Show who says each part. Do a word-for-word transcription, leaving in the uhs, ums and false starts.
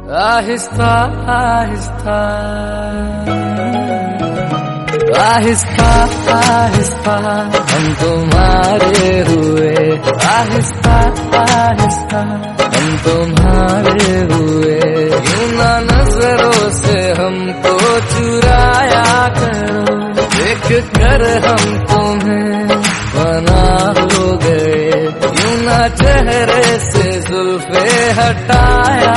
Speaker 1: आहिस्ता आहिस्ता आहिस्ता आहिस्ता हम तुम्हारे हुए, आहिस्ता आहिस्ता हम तुम्हारे हुए। यूं ना नजरों से हमको चुराया करो, देख कर हम तुम्हें बना हो गए। यूं ना चेहरे से जुल्फे हटाया